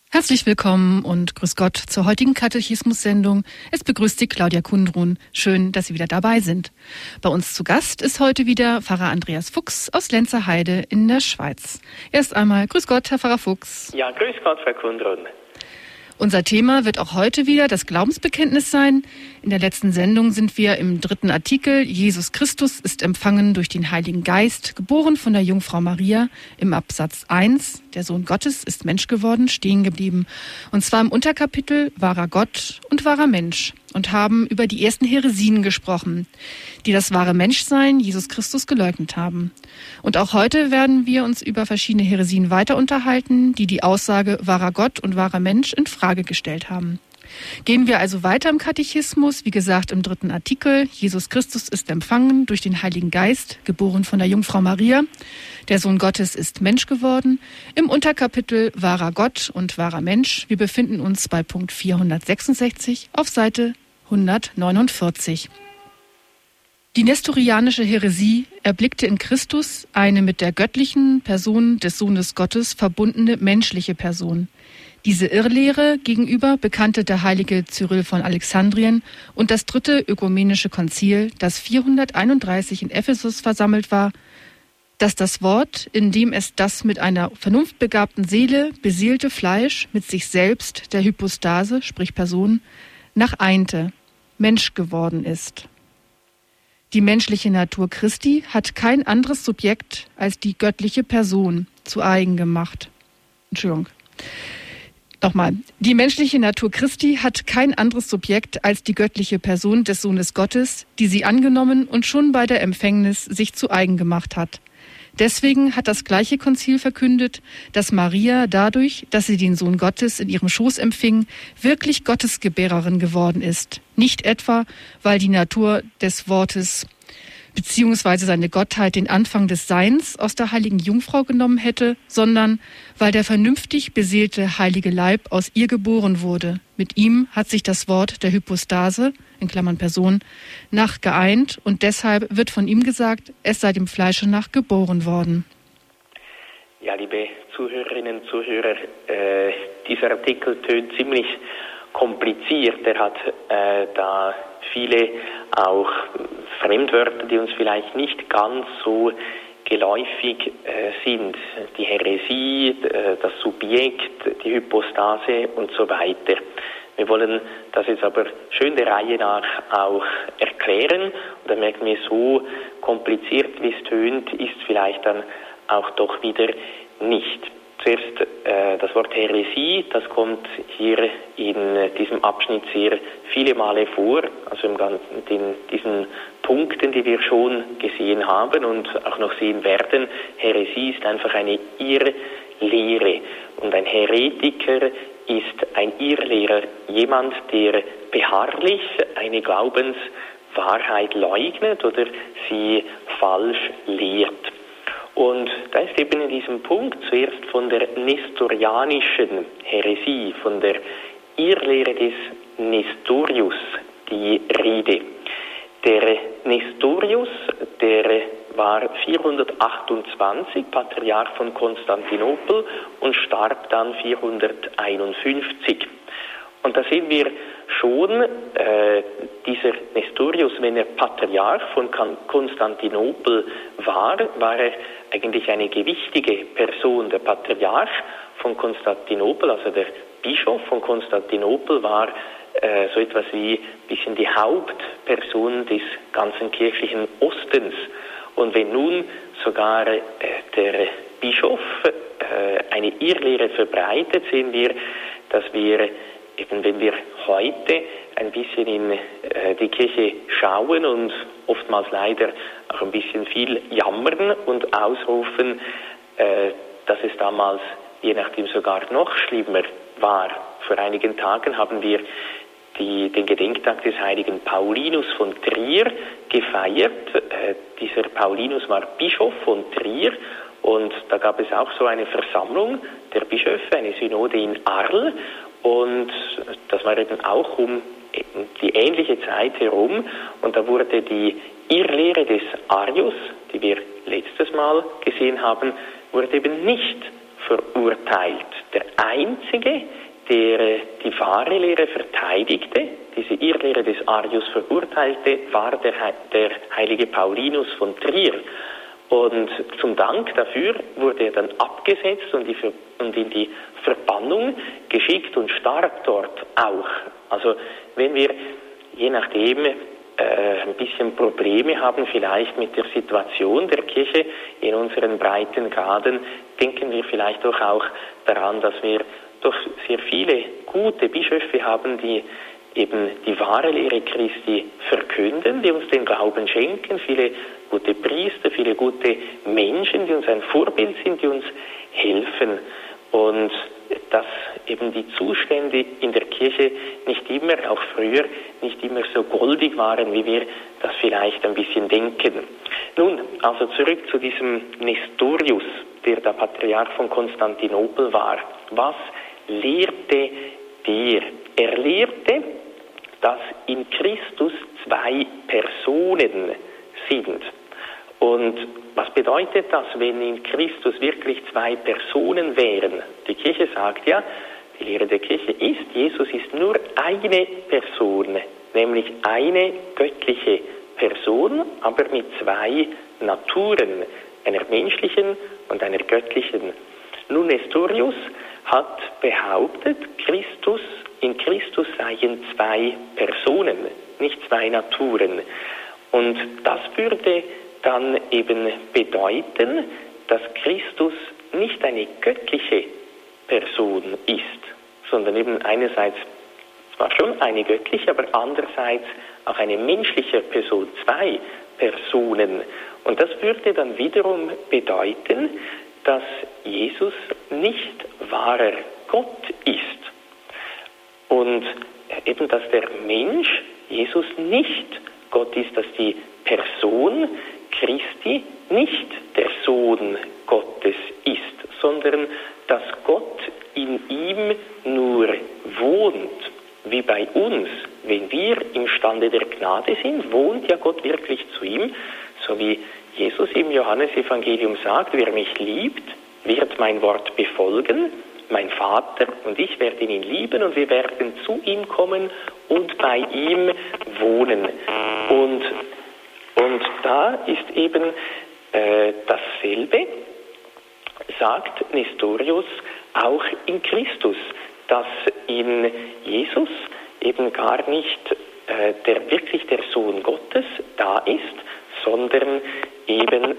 Herzlich willkommen und grüß Gott zur heutigen Katechismus-Sendung. Es begrüßt Sie Claudia Kundrun. Schön, dass Sie wieder dabei sind. Bei uns zu Gast ist heute wieder Pfarrer Andreas Fuchs aus Lenzerheide in der Schweiz. Erst einmal grüß Gott, Herr Pfarrer Fuchs. Ja, grüß Gott, Frau Kundrun. Unser Thema wird auch heute wieder das Glaubensbekenntnis sein. In der letzten Sendung sind wir im 3. Artikel Jesus Christus ist empfangen durch den Heiligen Geist, geboren von der Jungfrau Maria, im Absatz 1, der Sohn Gottes ist Mensch geworden, stehen geblieben. Und zwar im Unterkapitel wahrer Gott und wahrer Mensch und haben über die ersten Häresien gesprochen, die das wahre Menschsein Jesus Christus geleugnet haben. Und auch heute werden wir uns über verschiedene Häresien weiter unterhalten, die die Aussage wahrer Gott und wahrer Mensch in Frage gestellt haben. Gehen wir also weiter im Katechismus, wie gesagt im 3. Artikel. Jesus Christus ist empfangen durch den Heiligen Geist, geboren von der Jungfrau Maria. Der Sohn Gottes ist Mensch geworden. Im Unterkapitel wahrer Gott und wahrer Mensch. Wir befinden uns bei Punkt 466 auf Seite 149. Die nestorianische Häresie erblickte in Christus eine mit der göttlichen Person des Sohnes Gottes verbundene menschliche Person. Diese Irrlehre gegenüber bekannte der heilige Cyrill von Alexandrien und das 3. Ökumenische Konzil, das 431 in Ephesus versammelt war, dass das Wort, in dem es das mit einer vernunftbegabten Seele beseelte Fleisch mit sich selbst, der Hypostase, sprich Person, nacheinte, Mensch geworden ist. Die menschliche Natur Christi hat kein anderes Subjekt als die göttliche Person zu eigen gemacht. Nochmal. Die menschliche Natur Christi hat kein anderes Subjekt als die göttliche Person des Sohnes Gottes, die sie angenommen und schon bei der Empfängnis sich zu eigen gemacht hat. Deswegen hat das gleiche Konzil verkündet, dass Maria dadurch, dass sie den Sohn Gottes in ihrem Schoß empfing, wirklich Gottesgebärerin geworden ist. Nicht etwa, weil die Natur des Wortes beziehungsweise seine Gottheit den Anfang des Seins aus der heiligen Jungfrau genommen hätte, sondern weil der vernünftig beseelte heilige Leib aus ihr geboren wurde. Mit ihm hat sich das Wort der Hypostase, in Klammern Person, nachgeeint und deshalb wird von ihm gesagt, es sei dem Fleische nach geboren worden. Ja, liebe Zuhörerinnen und Zuhörer, dieser Artikel tönt ziemlich kompliziert. Er hat da viele auch Fremdwörter, die uns vielleicht nicht ganz so geläufig sind. Die Häresie, das Subjekt, die Hypostase und so weiter. Wir wollen das jetzt aber schön der Reihe nach auch erklären. Und dann merken wir, so kompliziert wie es tönt, ist vielleicht dann auch doch wieder nicht. Zuerst das Wort Häresie, das kommt hier in diesem Abschnitt sehr viele Male vor, also in diesen Punkten, die wir schon gesehen haben und auch noch sehen werden. Häresie ist einfach eine Irrlehre und ein Heretiker ist ein Irrlehrer, jemand, der beharrlich eine Glaubenswahrheit leugnet oder sie falsch lehrt. Und da ist eben in diesem Punkt zuerst von der nestorianischen Häresie, von der Irrlehre des Nestorius die Rede. Der Nestorius, der war 428 Patriarch von Konstantinopel und starb dann 451. Und da sehen wir schon, dieser Nestorius, wenn er Patriarch von Konstantinopel war er eigentlich eine gewichtige Person. Der Patriarch von Konstantinopel, also der Bischof von Konstantinopel, war so etwas wie ein bisschen die Hauptperson des ganzen kirchlichen Ostens. Und wenn nun sogar der Bischof eine Irrlehre verbreitet, sehen wir, dass wir eben, wenn wir heute ein bisschen in die Kirche schauen und oftmals leider auch ein bisschen viel jammern und ausrufen, dass es damals je nachdem sogar noch schlimmer war. Vor einigen Tagen haben wir den Gedenktag des heiligen Paulinus von Trier gefeiert. Dieser Paulinus war Bischof von Trier und da gab es auch so eine Versammlung der Bischöfe, eine Synode in Arles. Und das war eben auch um die ähnliche Zeit herum. Und da wurde die Irrlehre des Arius, die wir letztes Mal gesehen haben, wurde eben nicht verurteilt. Der Einzige, der die wahre Lehre verteidigte, diese Irrlehre des Arius verurteilte, war der heilige Paulinus von Trier. Und zum Dank dafür wurde er dann abgesetzt und in die Verbannung geschickt und starb dort auch. Also wenn wir je nachdem ein bisschen Probleme haben vielleicht mit der Situation der Kirche in unseren Breitengraden, denken wir vielleicht doch auch daran, dass wir doch sehr viele gute Bischöfe haben, die eben die wahre Lehre Christi verkünden, die uns den Glauben schenken, viele gute Priester, viele gute Menschen, die uns ein Vorbild sind, die uns helfen. Und dass eben die Zustände in der Kirche nicht immer, auch früher, nicht immer so goldig waren, wie wir das vielleicht ein bisschen denken. Nun, also zurück zu diesem Nestorius, der der Patriarch von Konstantinopel war. Was lehrte der? Er lehrte, dass in Christus zwei Personen sind. Und was bedeutet das, wenn in Christus wirklich zwei Personen wären? Die Kirche sagt ja, die Lehre der Kirche ist, Jesus ist nur eine Person, nämlich eine göttliche Person, aber mit zwei Naturen, einer menschlichen und einer göttlichen. Nun, Nestorius hat behauptet, in Christus seien zwei Personen, nicht zwei Naturen. Und das würde dann eben bedeuten, dass Christus nicht eine göttliche Person ist, sondern eben einerseits zwar schon eine göttliche, aber andererseits auch eine menschliche Person, zwei Personen. Und das würde dann wiederum bedeuten, dass Jesus nicht wahrer Gott ist. Und eben, dass der Mensch, Jesus, nicht Gott ist, dass die Person Christi nicht der Sohn Gottes ist, sondern dass Gott in ihm nur wohnt, wie bei uns. Wenn wir im Stande der Gnade sind, wohnt ja Gott wirklich zu ihm, so wie Jesus im Johannesevangelium sagt, wer mich liebt, wird mein Wort befolgen, mein Vater und ich werden ihn lieben und wir werden zu ihm kommen und bei ihm wohnen. Und da ist eben dasselbe, sagt Nestorius, auch in Christus, dass in Jesus eben gar nicht wirklich der Sohn Gottes da ist, sondern eben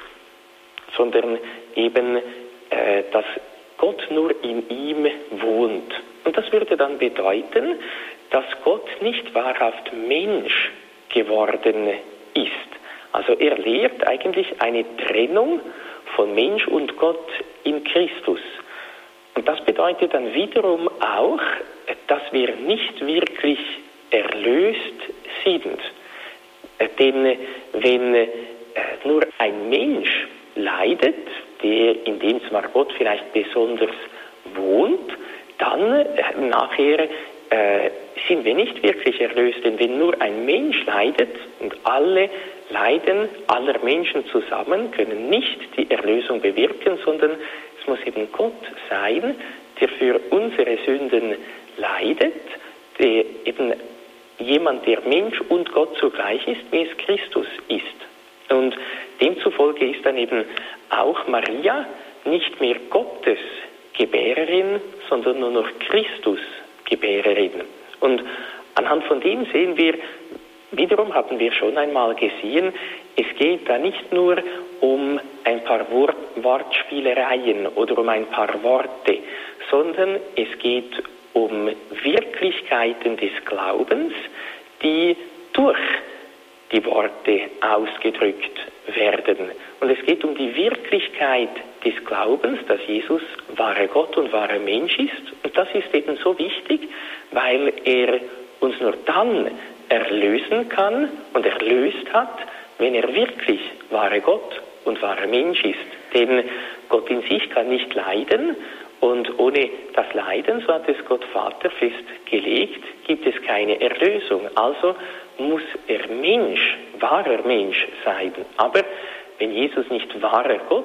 dass Gott nur in ihm wohnt. Und das würde dann bedeuten, dass Gott nicht wahrhaft Mensch geworden ist. Also er lehrt eigentlich eine Trennung von Mensch und Gott in Christus. Und das bedeutet dann wiederum auch, dass wir nicht wirklich erlöst sind. Denn wenn nur ein Mensch leidet, in dem zwar Gott vielleicht besonders wohnt, dann nachher sind wir nicht wirklich erlöst. Denn wenn nur ein Mensch leidet und alle Leiden aller Menschen zusammen können nicht die Erlösung bewirken, sondern es muss eben Gott sein, der für unsere Sünden leidet, der eben jemand, der Mensch und Gott zugleich ist, wie es Christus ist. Und demzufolge ist dann eben auch Maria nicht mehr Gottes Gebärerin, sondern nur noch Christus Gebärerin. Und anhand von dem sehen wir, wiederum haben wir schon einmal gesehen, es geht da nicht nur um ein paar Wortspielereien oder um ein paar Worte, sondern es geht um Wirklichkeiten des Glaubens, die durch die Worte ausgedrückt werden. Und es geht um die Wirklichkeit des Glaubens, dass Jesus wahrer Gott und wahrer Mensch ist. Und das ist eben so wichtig, weil er uns nur dann erlösen kann und erlöst hat, wenn er wirklich wahrer Gott und wahrer Mensch ist. Denn Gott in sich kann nicht leiden und ohne das Leiden, so hat es Gott Vater festgelegt, gibt es keine Erlösung. Also muss er Mensch, wahrer Mensch sein. Aber wenn Jesus nicht wahrer Gott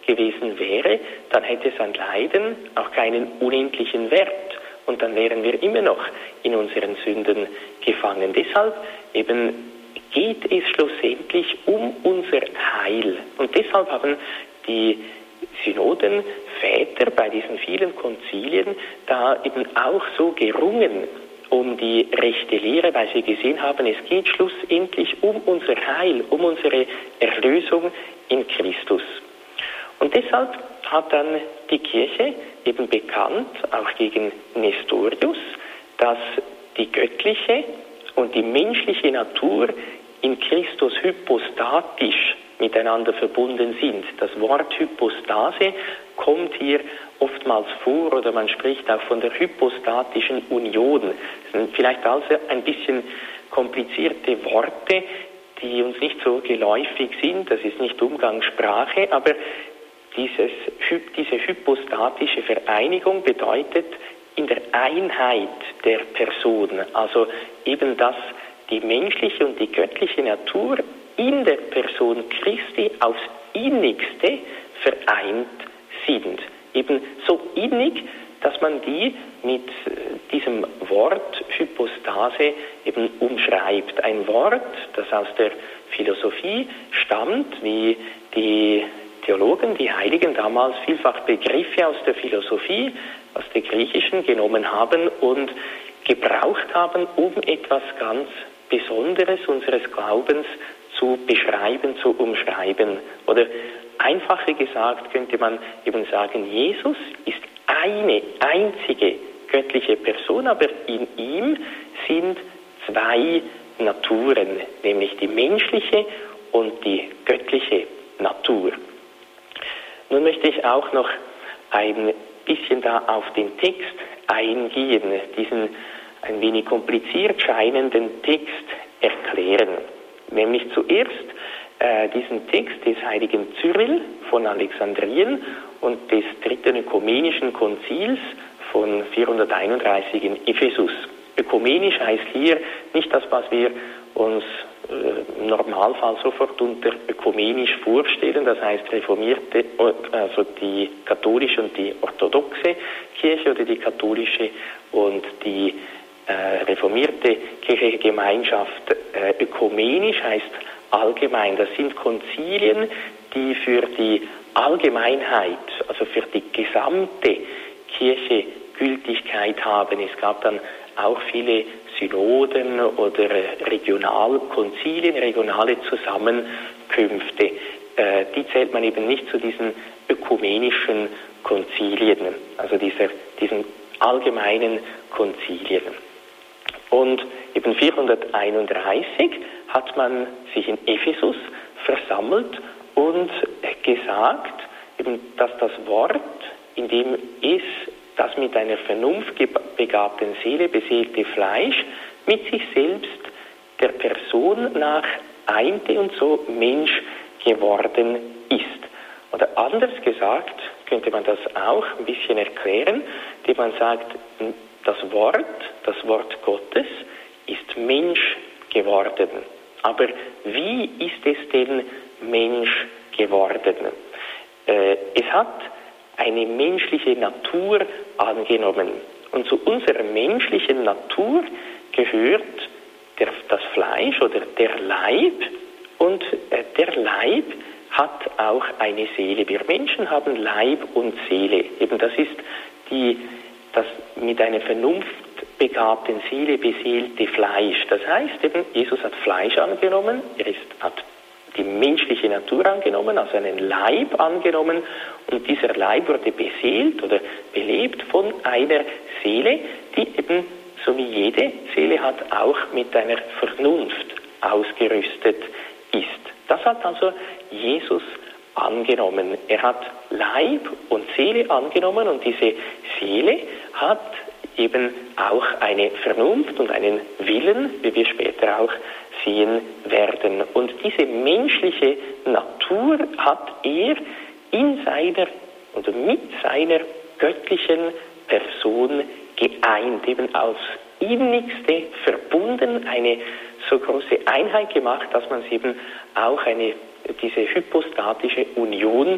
gewesen wäre, dann hätte sein Leiden auch keinen unendlichen Wert. Und dann wären wir immer noch in unseren Sünden gefangen. Deshalb eben geht es schlussendlich um unser Heil. Und deshalb haben die Synodenväter bei diesen vielen Konzilien da eben auch so gerungen um die rechte Lehre, weil sie gesehen haben, es geht schlussendlich um unser Heil, um unsere Erlösung in Christus. Und deshalb hat dann die Kirche eben bekannt, auch gegen Nestorius, dass die göttliche und die menschliche Natur in Christus hypostatisch miteinander verbunden sind. Das Wort Hypostase kommt hier oftmals vor oder man spricht auch von der hypostatischen Union. Das sind vielleicht also ein bisschen komplizierte Worte, die uns nicht so geläufig sind. Das ist nicht Umgangssprache, aber diese hypostatische Vereinigung bedeutet in der Einheit der Person, also eben, dass die menschliche und die göttliche Natur in der Person Christi aufs Innigste vereint sind. Eben so innig, dass man die mit diesem Wort Hypostase eben umschreibt. Ein Wort, das aus der Philosophie stammt, wie die Theologen, die Heiligen damals vielfach Begriffe aus der Philosophie, aus der Griechischen genommen haben und gebraucht haben, um etwas ganz Besonderes unseres Glaubens zu beschreiben, zu umschreiben. Oder einfacher gesagt könnte man eben sagen, Jesus ist eine einzige göttliche Person, aber in ihm sind zwei Naturen, nämlich die menschliche und die göttliche Natur. Nun möchte ich auch noch ein bisschen da auf den Text eingehen, diesen ein wenig kompliziert scheinenden Text erklären. Nämlich zuerst diesen Text des heiligen Cyril von Alexandrien und des dritten ökumenischen Konzils von 431 in Ephesus. Ökumenisch heißt hier nicht das, was wir uns im Normalfall sofort unter ökumenisch vorstellen, das heißt reformierte, also die katholische und die orthodoxe Kirche oder die katholische und die reformierte kirchliche Gemeinschaft. Ökumenisch heißt allgemein. Das sind Konzilien, die für die Allgemeinheit, also für die gesamte Kirche Gültigkeit haben. Es gab dann auch viele Synoden oder Regionalkonzilien, regionale Zusammenkünfte. Die zählt man eben nicht zu diesen ökumenischen Konzilien, also diesen allgemeinen Konzilien. Und eben 431 hat man sich in Ephesus versammelt und gesagt, eben, dass das Wort, in dem es das mit einer vernunftbegabten Seele beseelte Fleisch mit sich selbst der Person nach einte und so Mensch geworden ist. Oder anders gesagt, könnte man das auch ein bisschen erklären, indem man sagt, das Wort Gottes ist Mensch geworden. Aber wie ist es denn Mensch geworden? Es hat eine menschliche Natur angenommen. Und zu unserer menschlichen Natur gehört das Fleisch oder der Leib. Und der Leib hat auch eine Seele. Wir Menschen haben Leib und Seele. Eben das ist das mit einer vernunftbegabten Seele beseelte Fleisch. Das heißt eben, Jesus hat Fleisch angenommen, hat die menschliche Natur angenommen, also einen Leib angenommen, und dieser Leib wurde beseelt oder belebt von einer Seele, die eben, so wie jede Seele hat, auch mit einer Vernunft ausgerüstet ist. Das hat also Jesus angenommen. Er hat Leib und Seele angenommen und diese Seele hat eben auch eine Vernunft und einen Willen, wie wir später auch sehen werden. Und diese menschliche Natur hat er in seiner oder mit seiner göttlichen Person geeint, eben aufs Innigste verbunden, eine so große Einheit gemacht, dass man es eben auch diese hypostatische Union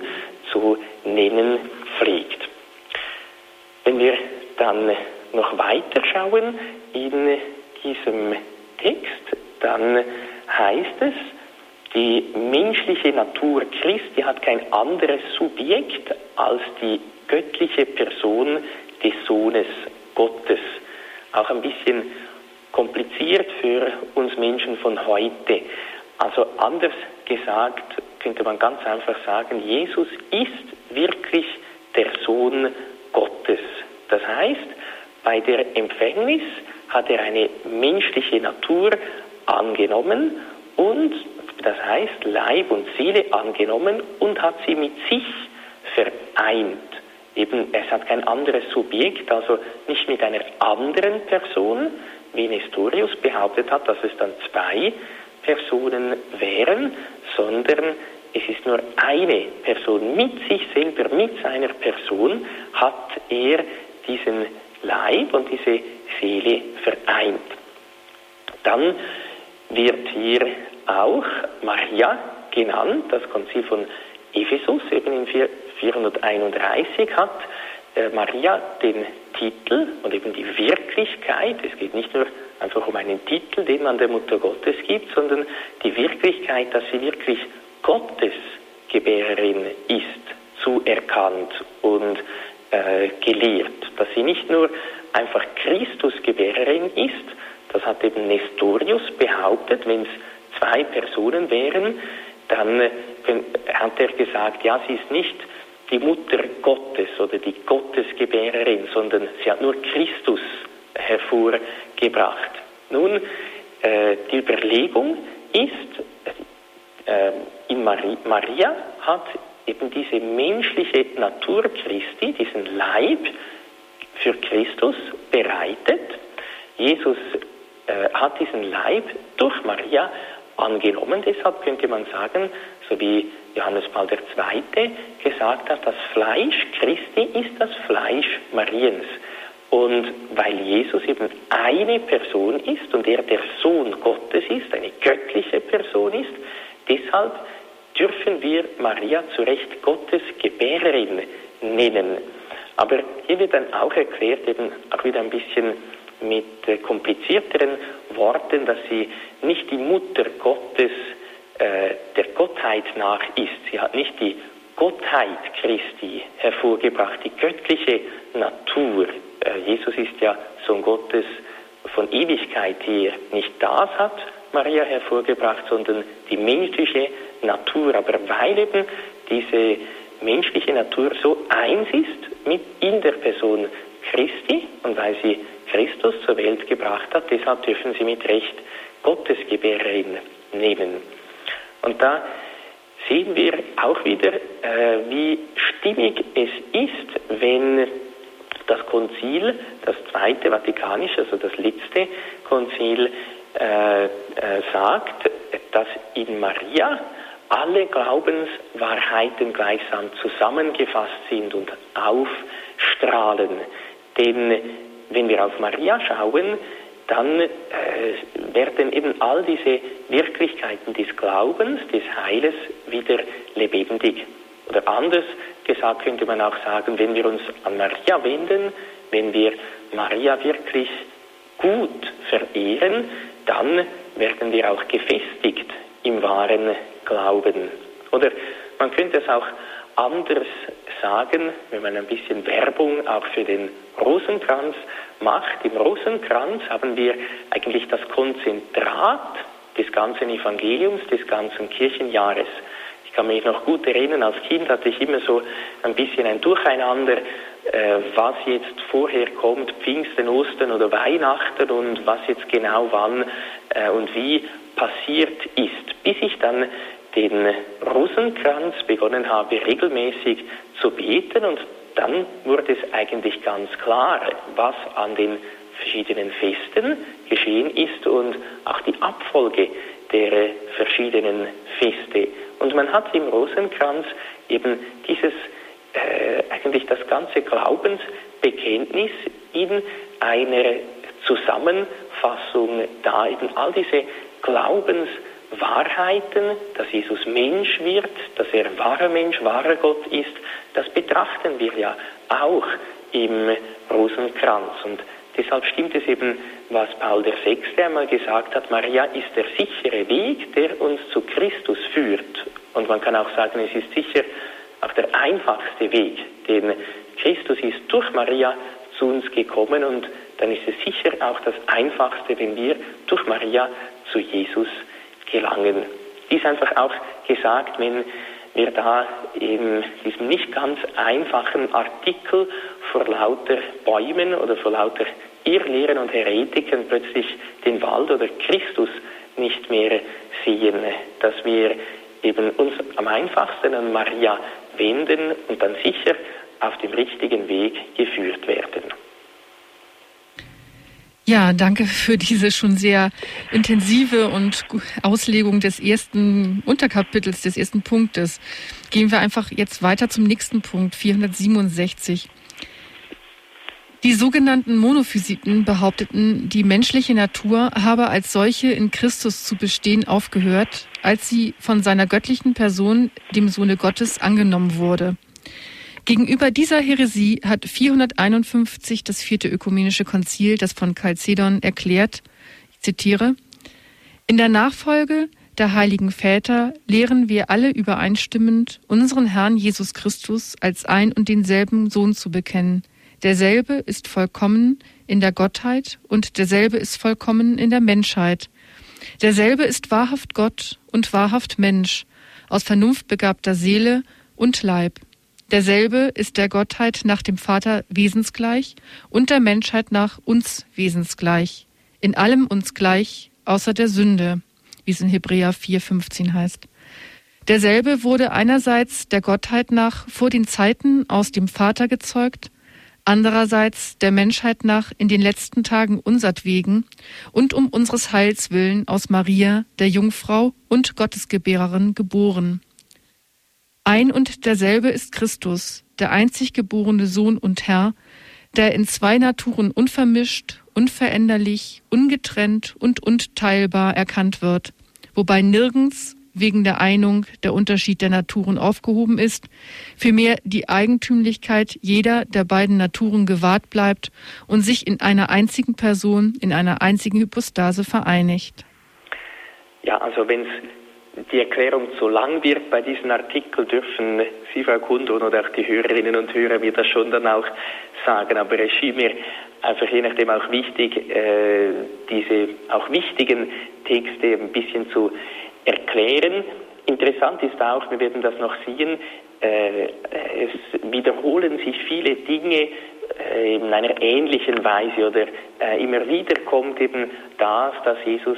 zu nennen pflegt. Wenn wir dann noch weiter schauen in diesem Text, dann heißt es, die menschliche Natur Christi hat kein anderes Subjekt als die göttliche Person des Sohnes Gottes. Auch ein bisschen kompliziert für uns Menschen von heute. Also anders gesagt könnte man ganz einfach sagen, Jesus ist wirklich der Sohn Gottes. Das heißt, bei der Empfängnis hat er eine menschliche Natur angenommen und das heißt Leib und Seele angenommen und hat sie mit sich vereint. Eben, es hat kein anderes Subjekt, also nicht mit einer anderen Person, wie Nestorius behauptet hat, dass es dann zwei Personen wären, sondern es ist nur eine Person. Mit sich selber, mit seiner Person hat er diesen Leib und diese Seele vereint. Dann wird hier auch Maria genannt. Das Konzil von Ephesus, eben in 431, hat Maria den Titel und eben die Wirklichkeit. Es geht nicht nur einfach um einen Titel, den man der Mutter Gottes gibt, sondern die Wirklichkeit, dass sie wirklich Gottes Gebärerin ist, zuerkannt und gelehrt. Dass sie nicht nur einfach Christus Gebärerin ist, das hat eben Nestorius behauptet, wenn es zwei Personen wären, dann hat er gesagt, ja, sie ist nicht die Mutter Gottes oder die Gottesgebärerin, sondern sie hat nur Christus hervorgebracht. Nun, die Überlegung ist, in Maria hat eben diese menschliche Natur Christi, diesen Leib für Christus bereitet. Jesus hat diesen Leib durch Maria angenommen. Deshalb könnte man sagen, so wie Johannes Paul II. Gesagt hat, das Fleisch Christi ist das Fleisch Mariens. Und weil Jesus eben eine Person ist und er der Sohn Gottes ist, eine göttliche Person ist, deshalb dürfen wir Maria zu Recht Gottes Gebärerin nennen. Aber hier wird dann auch erklärt, eben auch wieder ein bisschen mit komplizierteren Worten, dass sie nicht die Mutter Gottes der Gottheit nach ist. Sie hat nicht die Gottheit Christi hervorgebracht, die göttliche Natur. Jesus ist ja Sohn Gottes von Ewigkeit her. Nicht das hat Maria hervorgebracht, sondern die menschliche Natur. Aber weil eben diese menschliche Natur so eins ist mit in der Person Christi und weil sie Christus zur Welt gebracht hat, deshalb dürfen sie mit Recht Gottesgebärerin nehmen. Und da sehen wir auch wieder, wie stimmig es ist, wenn das Konzil, das Zweite Vatikanische, also das letzte Konzil, sagt, dass in Maria alle Glaubenswahrheiten gleichsam zusammengefasst sind und aufstrahlen. Denn wenn wir auf Maria schauen, dann werden eben all diese Wirklichkeiten des Glaubens, des Heiles wieder lebendig. Oder anders gesagt könnte man auch sagen, wenn wir uns an Maria wenden, wenn wir Maria wirklich gut verehren, dann werden wir auch gefestigt im wahren Glauben. Oder man könnte es auch anders sagen, wenn man ein bisschen Werbung auch für den Rosenkranz macht. Im Rosenkranz haben wir eigentlich das Konzentrat des ganzen Evangeliums, des ganzen Kirchenjahres. Ich kann mich noch gut erinnern, als Kind hatte ich immer so ein bisschen ein Durcheinander, was jetzt vorher kommt, Pfingsten, Ostern oder Weihnachten und was jetzt genau wann und wie passiert ist, bis ich dann den Rosenkranz begonnen habe, regelmäßig zu beten und dann wurde es eigentlich ganz klar, was an den verschiedenen Festen geschehen ist und auch die Abfolge der verschiedenen Feste. Und man hat im Rosenkranz eben dieses, eigentlich das ganze Glaubensbekenntnis in einer Zusammenfassung da, eben all diese Glaubenswahrheiten Wahrheiten, dass Jesus Mensch wird, dass er wahrer Mensch, wahrer Gott ist, das betrachten wir ja auch im Rosenkranz. Und deshalb stimmt es eben, was Paul VI. Einmal gesagt hat, Maria ist der sichere Weg, der uns zu Christus führt. Und man kann auch sagen, es ist sicher auch der einfachste Weg, denn Christus ist durch Maria zu uns gekommen und dann ist es sicher auch das Einfachste, wenn wir durch Maria zu Jesus gelangen. Dies einfach auch gesagt, wenn wir da in diesem nicht ganz einfachen Artikel vor lauter Bäumen oder vor lauter Irrlehren und Heretikern plötzlich den Wald oder Christus nicht mehr sehen, dass wir eben uns am einfachsten an Maria wenden und dann sicher auf dem richtigen Weg geführt werden. Ja, danke für diese schon sehr intensive und Auslegung des ersten Unterkapitels, des ersten Punktes. Gehen wir einfach jetzt weiter zum nächsten Punkt, 467. Die sogenannten Monophysiten behaupteten, die menschliche Natur habe als solche in Christus zu bestehen aufgehört, als sie von seiner göttlichen Person, dem Sohne Gottes, angenommen wurde. Gegenüber dieser Häresie hat 451 das Vierte Ökumenische Konzil, das von Chalcedon, erklärt, ich zitiere, in der Nachfolge der heiligen Väter lehren wir alle übereinstimmend, unseren Herrn Jesus Christus als ein und denselben Sohn zu bekennen. Derselbe ist vollkommen in der Gottheit und derselbe ist vollkommen in der Menschheit. Derselbe ist wahrhaft Gott und wahrhaft Mensch, aus vernunftbegabter Seele und Leib. Derselbe ist der Gottheit nach dem Vater wesensgleich und der Menschheit nach uns wesensgleich. In allem uns gleich, außer der Sünde, wie es in Hebräer 4,15 heißt. Derselbe wurde einerseits der Gottheit nach vor den Zeiten aus dem Vater gezeugt, andererseits der Menschheit nach in den letzten Tagen unsertwegen und um unseres Heils willen aus Maria, der Jungfrau und Gottesgebärerin, geboren. Ein und derselbe ist Christus, der einzig geborene Sohn und Herr, der in zwei Naturen unvermischt, unveränderlich, ungetrennt und unteilbar erkannt wird, wobei nirgends wegen der Einung der Unterschied der Naturen aufgehoben ist, vielmehr die Eigentümlichkeit jeder der beiden Naturen gewahrt bleibt und sich in einer einzigen Person, in einer einzigen Hypostase vereinigt. Ja, also wenn es die Erklärung zu lang wird bei diesem Artikel, dürfen Sie, Frau Kundun, oder auch die Hörerinnen und Hörer mir das schon dann auch sagen. Aber es schien mir einfach je nachdem auch wichtig, diese auch wichtigen Texte ein bisschen zu erklären. Interessant ist auch, wir werden das noch sehen, es wiederholen sich viele Dinge in einer ähnlichen Weise oder immer wieder kommt eben das, dass Jesus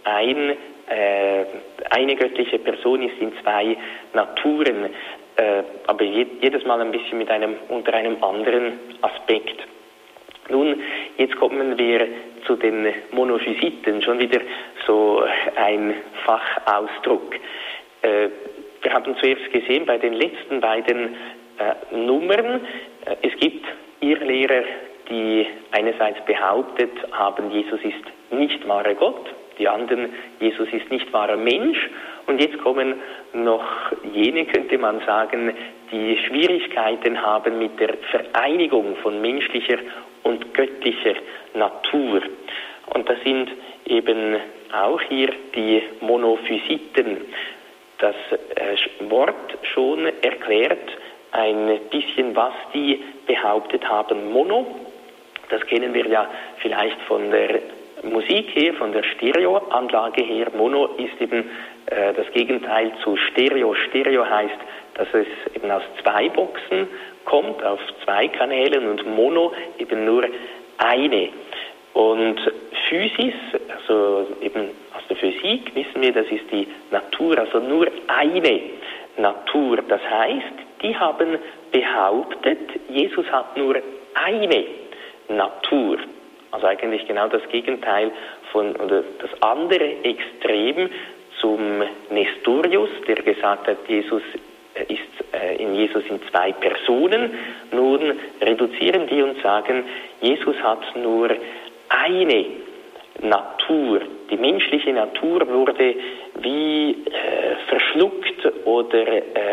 eine göttliche Person ist in zwei Naturen, aber jedes Mal ein bisschen unter einem anderen Aspekt. Nun, jetzt kommen wir zu den Monophysiten, schon wieder so ein Fachausdruck. Wir haben zuerst gesehen bei den letzten beiden Nummern, es gibt Irrlehrer, die einerseits behauptet haben, Jesus ist nicht wahrer Gott, die anderen, Jesus ist nicht wahrer Mensch. Und jetzt kommen noch jene, könnte man sagen, die Schwierigkeiten haben mit der Vereinigung von menschlicher und göttlicher Natur. Und das sind eben auch hier die Monophysiten. Das Wort schon erklärt ein bisschen, was die behauptet haben. Mono, das kennen wir ja vielleicht von der Musik her, von der Stereoanlage her. Mono ist eben das Gegenteil zu Stereo. Stereo heißt, dass es eben aus zwei Boxen kommt, auf zwei Kanälen, und Mono eben nur eine. Und Physis, also eben aus der Physik wissen wir, das ist die Natur, also nur eine Natur. Das heißt, die haben behauptet, Jesus hat nur eine Natur. Also eigentlich genau das Gegenteil oder das andere Extrem zum Nestorius, der gesagt hat, in Jesus sind zwei Personen. Nun reduzieren die und sagen, Jesus hat nur eine Natur. Die menschliche Natur wurde wie verschluckt oder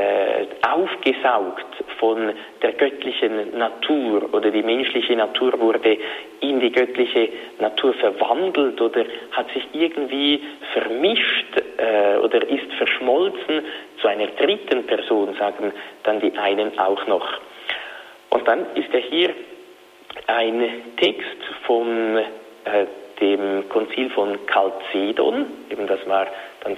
aufgesaugt von der göttlichen Natur, oder die menschliche Natur wurde in die göttliche Natur verwandelt oder hat sich irgendwie vermischt oder ist verschmolzen zu einer dritten Person, sagen dann die einen auch noch. Und dann ist ja hier ein Text von dem Konzil von Chalcedon, eben das war dann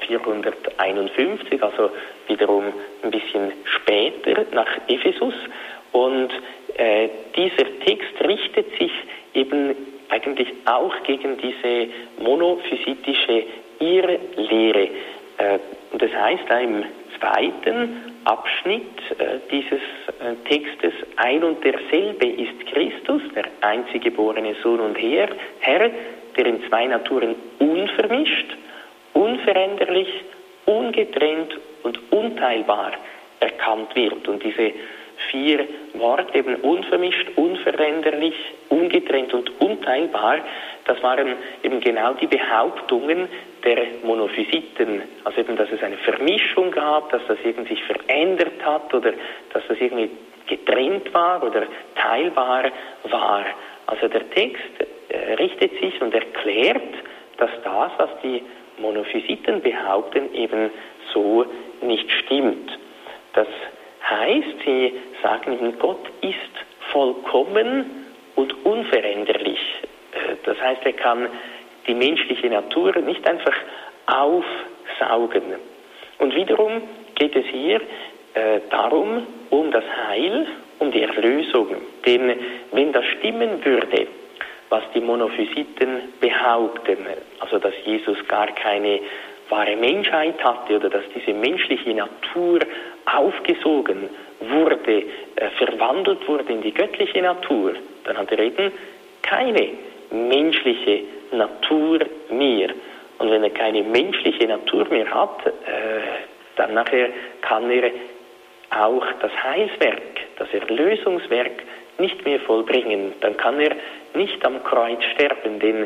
451, also wiederum ein bisschen später nach Ephesus. Und dieser Text richtet sich eben eigentlich auch gegen diese monophysitische Irrlehre. Das heißt, da im zweiten Abschnitt dieses Textes: Ein und derselbe ist Christus, der einzig geborene Sohn und Herr, der in zwei Naturen unvermischt, unveränderlich, ungetrennt und unteilbar erkannt wird. Und diese 4 Worte, eben unvermischt, unveränderlich, ungetrennt und unteilbar, das waren eben genau die Behauptungen der Monophysiten. Also eben, dass es eine Vermischung gab, dass das irgendwie sich verändert hat oder dass das irgendwie getrennt war oder teilbar war. Also der Text richtet sich und erklärt, dass das, was die Monophysiten behaupten, eben so nicht stimmt. Das heißt, sie sagen eben, Gott ist vollkommen und unveränderlich. Das heißt, er kann die menschliche Natur nicht einfach aufsaugen. Und wiederum geht es hier darum, um das Heil, um die Erlösung. Denn wenn das stimmen würde, was die Monophysiten behaupten, also dass Jesus gar keine wahre Menschheit hatte oder dass diese menschliche Natur aufgesogen wurde, verwandelt wurde in die göttliche Natur, dann hat er eben keine menschliche Natur mehr. Und wenn er keine menschliche Natur mehr hat, dann nachher kann er auch das Heilswerk, das Erlösungswerk nicht mehr vollbringen. Dann kann er nicht am Kreuz sterben, denn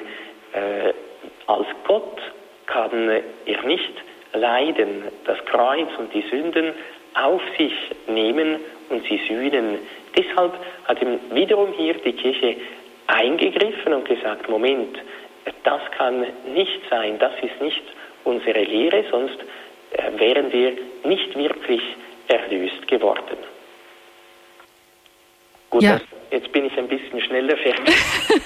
als Gott kann er nicht leiden, das Kreuz und die Sünden auf sich nehmen und sie sühnen. Deshalb hat ihm wiederum hier die Kirche eingegriffen und gesagt, Moment, das kann nicht sein, das ist nicht unsere Lehre, sonst wären wir nicht wirklich erlöst geworden. Gut, ja. Jetzt bin ich ein bisschen schneller fertig,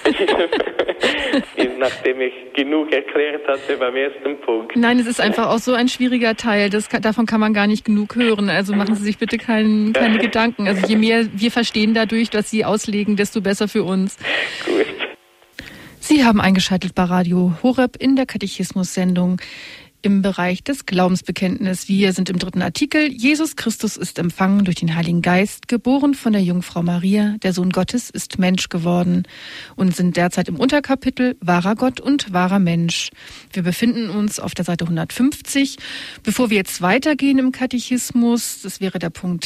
nachdem ich genug erklärt hatte beim ersten Punkt. Nein, es ist einfach auch so ein schwieriger Teil, davon kann man gar nicht genug hören. Also machen Sie sich bitte keine Gedanken. Also je mehr wir verstehen dadurch, was Sie auslegen, desto besser für uns. Gut. Sie haben eingeschaltet bei Radio Horeb in der Katechismus-Sendung im Bereich des Glaubensbekenntnisses. Wir sind im 3. Artikel. Jesus Christus ist empfangen durch den Heiligen Geist, geboren von der Jungfrau Maria. Der Sohn Gottes ist Mensch geworden, und sind derzeit im Unterkapitel Wahrer Gott und wahrer Mensch. Wir befinden uns auf der Seite 150. Bevor wir jetzt weitergehen im Katechismus, das wäre der Punkt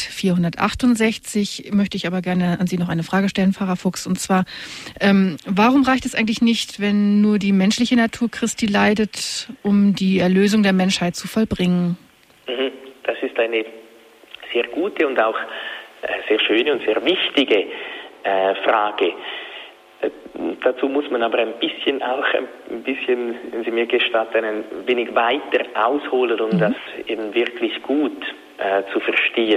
468, möchte ich aber gerne an Sie noch eine Frage stellen, Pfarrer Fuchs. Und zwar, warum reicht es eigentlich nicht, wenn nur die menschliche Natur Christi leidet, um die Erlösung der Menschheit zu vollbringen? Das ist eine sehr gute und auch sehr schöne und sehr wichtige Frage. Dazu muss man aber ein bisschen, wenn Sie mir gestatten, ein wenig weiter ausholen, um das eben wirklich gut zu verstehen.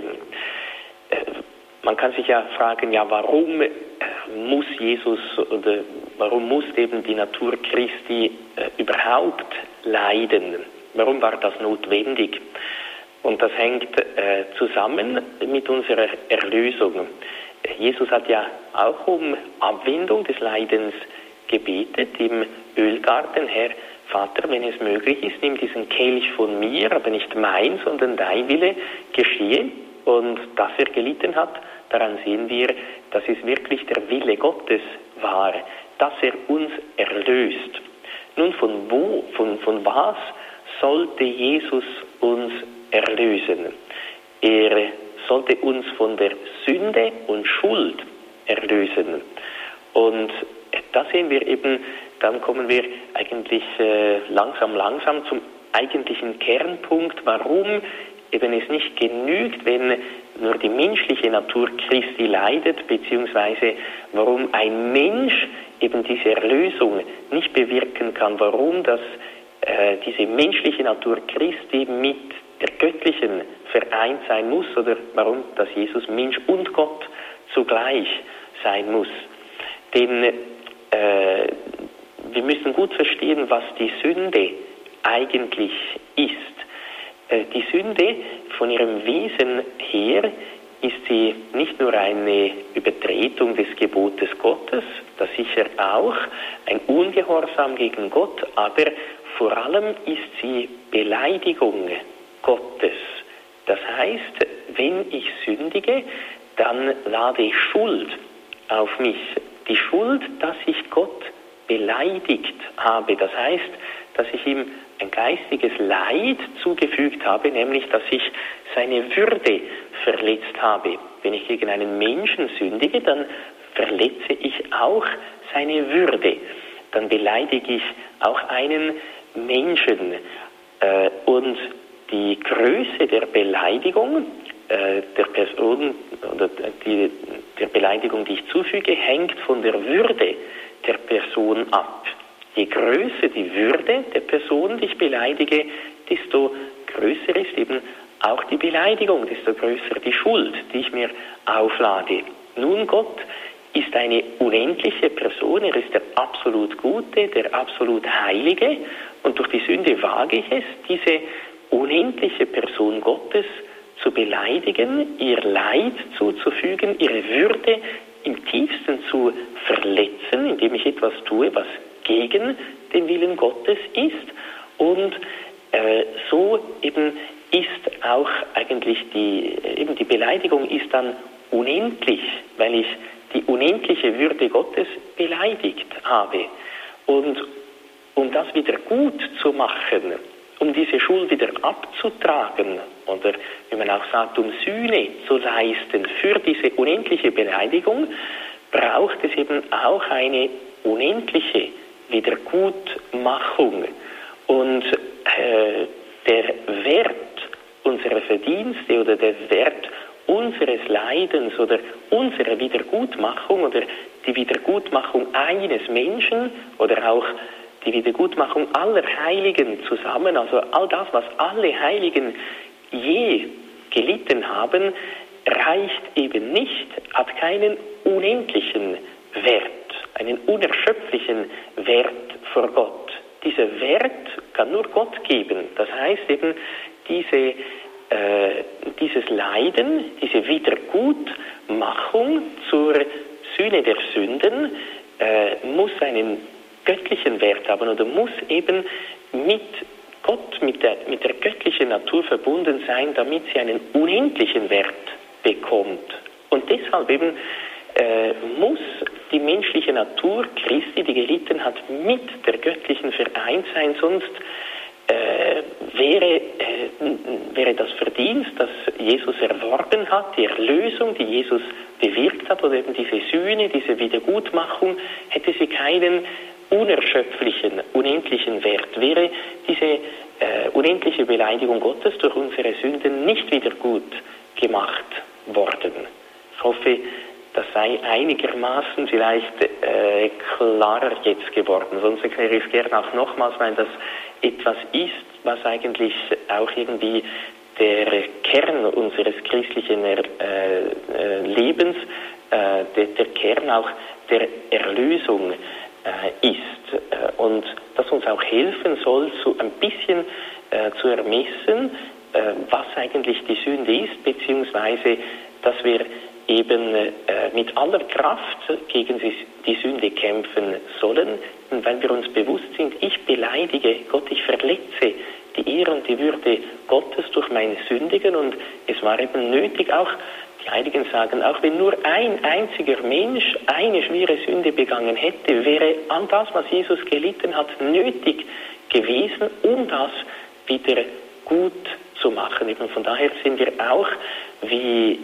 Man kann sich ja fragen, warum muss Jesus oder warum muss eben die Natur Christi überhaupt leiden? Warum war das notwendig? Und das hängt zusammen mit unserer Erlösung. Jesus hat ja auch um Abwendung des Leidens gebetet im Ölgarten. Herr Vater, wenn es möglich ist, nimm diesen Kelch von mir, aber nicht mein, sondern dein Wille geschehe. Und dass er gelitten hat, daran sehen wir, dass es wirklich der Wille Gottes war, dass er uns erlöst. Nun, von was sollte Jesus uns erlösen? Er sollte uns von der Sünde und Schuld erlösen. Und da sehen wir eben, dann kommen wir eigentlich langsam zum eigentlichen Kernpunkt, warum eben es nicht genügt, wenn nur die menschliche Natur Christi leidet, beziehungsweise warum ein Mensch eben diese Erlösung nicht bewirken kann, warum diese menschliche Natur Christi mit der göttlichen vereint sein muss oder warum dass Jesus Mensch und Gott zugleich sein muss. Denn wir müssen gut verstehen, was die Sünde eigentlich ist. Die Sünde von ihrem Wesen her ist sie nicht nur eine Übertretung des Gebotes Gottes, das sicher auch, ein Ungehorsam gegen Gott, aber vor allem ist sie Beleidigung Gottes. Das heißt, wenn ich sündige, dann lade ich Schuld auf mich. Die Schuld, dass ich Gott beleidigt habe. Das heißt, dass ich ihm ein geistiges Leid zugefügt habe, nämlich, dass ich seine Würde verletzt habe. Wenn ich gegen einen Menschen sündige, dann verletze ich auch seine Würde. Dann beleidige ich auch einen Menschen. Und die Größe der Beleidigung der Person oder der Beleidigung, die ich zufüge, hängt von der Würde der Person ab. Je größer die Würde der Person, die ich beleidige, desto größer ist eben auch die Beleidigung, desto größer die Schuld, die ich mir auflade. Nun, Gott ist eine unendliche Person, er ist der absolut Gute, der absolut Heilige, und durch die Sünde wage ich es, diese unendliche Person Gottes zu beleidigen, ihr Leid zuzufügen, ihre Würde im tiefsten zu verletzen, indem ich etwas tue, was gegen den Willen Gottes ist. Und so eben ist auch eigentlich die Beleidigung ist dann unendlich, weil ich die unendliche Würde Gottes beleidigt habe. Und um das wieder gut zu machen, um diese Schuld wieder abzutragen oder, wie man auch sagt, um Sühne zu leisten für diese unendliche Beleidigung, braucht es eben auch eine unendliche Wiedergutmachung. Und der Wert unserer Verdienste oder der Wert unseres Leidens oder unserer Wiedergutmachung oder die Wiedergutmachung eines Menschen oder auch die Wiedergutmachung aller Heiligen zusammen, also all das, was alle Heiligen je gelitten haben, reicht eben nicht, hat keinen unendlichen Wert, einen unerschöpflichen Wert vor Gott. Dieser Wert kann nur Gott geben. Das heißt eben, dieses Leiden, diese Wiedergutmachung zur Sühne der Sünden muss einen göttlichen Wert haben oder muss eben mit Gott, mit der göttlichen Natur verbunden sein, damit sie einen unendlichen Wert bekommt. Und deshalb eben muss die menschliche Natur Christi, die gelitten hat, mit der göttlichen vereint sein, sonst wäre das Verdienst, das Jesus erworben hat, die Erlösung, die Jesus bewirkt hat, oder eben diese Sühne, diese Wiedergutmachung, hätte sie keinen unerschöpflichen, unendlichen Wert. Wäre diese unendliche Beleidigung Gottes durch unsere Sünden nicht wieder gut gemacht worden. Ich hoffe, das sei einigermaßen vielleicht klarer jetzt geworden. Sonst erkläre ich es gerne auch nochmals, weil das etwas ist, was eigentlich auch irgendwie der Kern unseres christlichen Lebens, der Kern auch der Erlösung ist. Und das uns auch helfen soll, so ein bisschen zu ermessen, was eigentlich die Sünde ist, beziehungsweise, dass wir eben mit aller Kraft gegen die Sünde kämpfen sollen, weil wir uns bewusst sind, ich beleidige Gott, ich verletze die Ehre und die Würde Gottes durch mein Sündigen, und es war eben nötig, auch die Heiligen sagen, auch wenn nur ein einziger Mensch eine schwere Sünde begangen hätte, wäre all das, was Jesus gelitten hat, nötig gewesen, um das wieder gut zu machen. Eben von daher sind wir auch, wie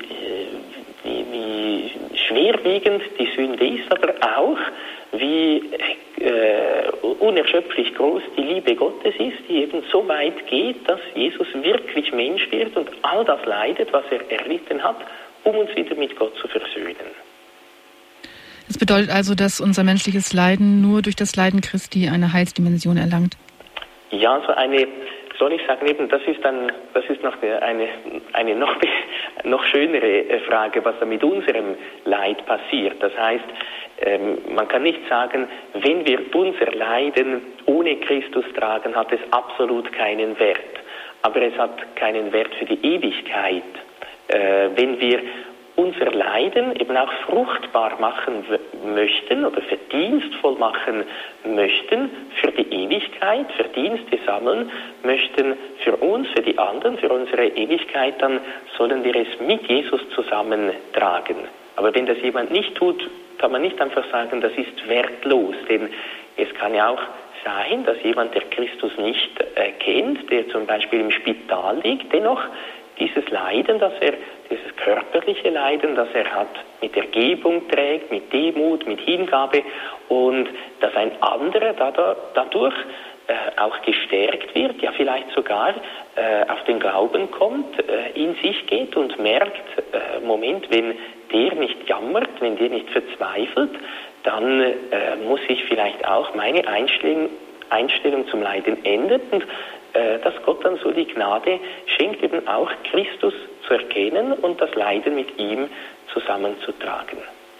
schwerwiegend die Sünde ist, aber auch wie unerschöpflich groß die Liebe Gottes ist, die eben so weit geht, dass Jesus wirklich Mensch wird und all das leidet, was er erlitten hat, um uns wieder mit Gott zu versöhnen. Das bedeutet also, dass unser menschliches Leiden nur durch das Leiden Christi eine Heilsdimension erlangt? Ja, so soll ich sagen, eben, das ist noch eine noch schönere Frage, was da mit unserem Leid passiert. Das heißt, man kann nicht sagen, wenn wir unser Leiden ohne Christus tragen, hat es absolut keinen Wert. Aber es hat keinen Wert für die Ewigkeit. Wenn wir unser Leiden eben auch fruchtbar machen möchten oder verdienstvoll machen möchten für die Ewigkeit, Verdienste sammeln möchten für uns, für die anderen, für unsere Ewigkeit, dann sollen wir es mit Jesus zusammentragen. Aber wenn das jemand nicht tut, kann man nicht einfach sagen, das ist wertlos, denn es kann ja auch sein, dass jemand, der Christus nicht kennt, der zum Beispiel im Spital liegt, dennoch dieses Leiden, dieses körperliche Leiden, das er hat, mit Ergebung trägt, mit Demut, mit Hingabe und dass ein anderer dadurch auch gestärkt wird, ja vielleicht sogar auf den Glauben kommt, in sich geht und merkt, Moment, wenn der nicht jammert, wenn der nicht verzweifelt, dann muss ich vielleicht auch meine Einstellung zum Leiden ändern und dass Gott dann so die Gnade schenkt, eben auch Christus zu erkennen und das Leiden mit ihm zusammenzutragen.